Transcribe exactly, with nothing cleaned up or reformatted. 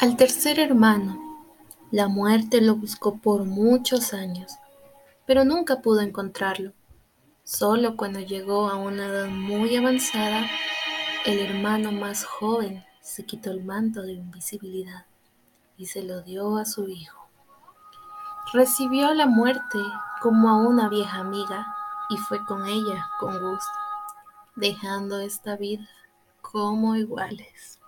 Al tercer hermano, la muerte lo buscó por muchos años, pero nunca pudo encontrarlo. Solo cuando llegó a una edad muy avanzada, el hermano más joven se quitó el manto de invisibilidad y se lo dio a su hijo. Recibió la muerte como a una vieja amiga y fue con ella con gusto, dejando esta vida como iguales.